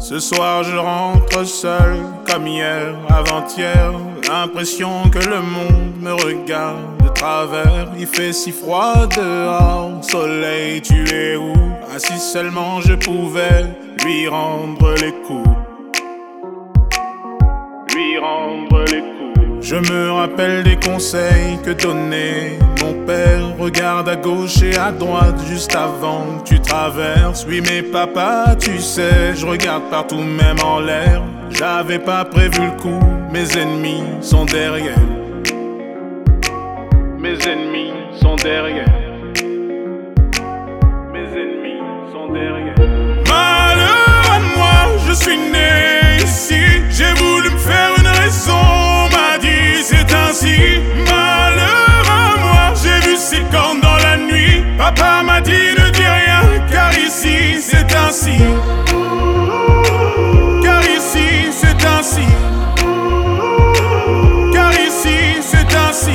Ce soir je rentre seul, comme hier, avant-hier. L'impression que le monde me regarde de travers. Il fait si froid dehors, soleil tu es où? Ah si seulement je pouvais lui rendre les coups. Lui rendre les coups. Je me rappelle des conseils que donnait mon père. Regarde à gauche et à droite juste avant que tu traverses. Oui mais papa tu sais, je regarde partout même en l'air. J'avais pas prévu le coup, mes ennemis sont derrière. Mes ennemis sont derrière. Mes ennemis sont derrière. Malheur à moi, je suis né ici. J'ai voulu me faire une raison, m'a dit c'est ainsi. Malheur à moi, j'ai vu ses cornes dans la nuit. Papa m'a dit ne dis rien, car ici c'est ainsi. Car ici c'est ainsi. Car ici c'est ainsi.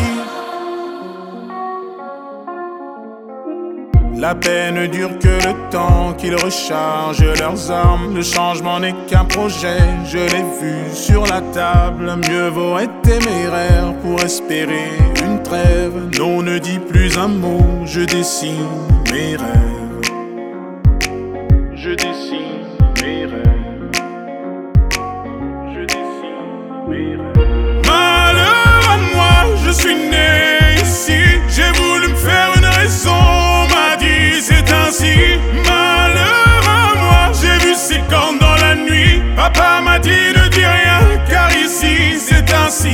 La paix ne dure que le temps qu'ils rechargent leurs armes. Le changement n'est qu'un projet, je l'ai vu sur la table. Mieux vaut être téméraire pour espérer une trêve. Non, ne dis plus un mot, je dessine mes rêves. Je dessine mes rêves. Je dessine mes rêves. Malheur à moi, je suis né ici. J'ai voulu me faire une raison. C'est ainsi, malheur à moi, j'ai vu ses cornes dans la nuit. Papa m'a dit ne dis rien, car ici c'est ainsi.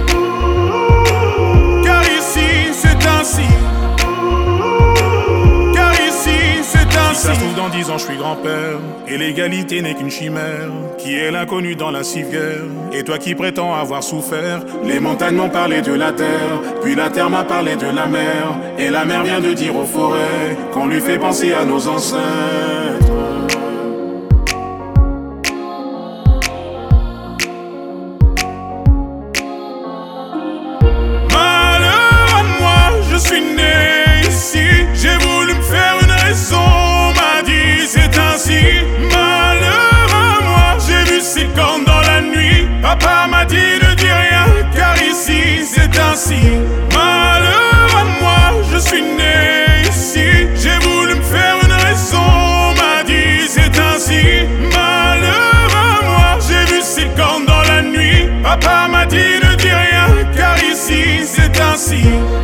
Car ici c'est ainsi. Car ici c'est ainsi. Si ça se trouve dans 10 ans je suis grand-père, et l'égalité n'est qu'une chimère. Qui est l'inconnu dans la civière? Et toi qui prétends avoir souffert? Les montagnes m'ont parlé de la terre, puis la terre m'a parlé de la mer. Et la mer vient de dire aux forêts qu'on lui fait penser à nos ancêtres. Malheur à moi, je suis né ici. J'ai voulu me faire une raison, m'a dit c'est ainsi. Malheur à moi, j'ai vu ses cornes dans la nuit. Papa m'a dit ne dis rien, car ici c'est ainsi. Malheur à moi, je suis né ici. J'ai voulu me faire une raison, m'a dit c'est ainsi. Malheur à moi, j'ai vu ses cornes dans la nuit. Papa m'a dit ne dis rien, car ici c'est ainsi.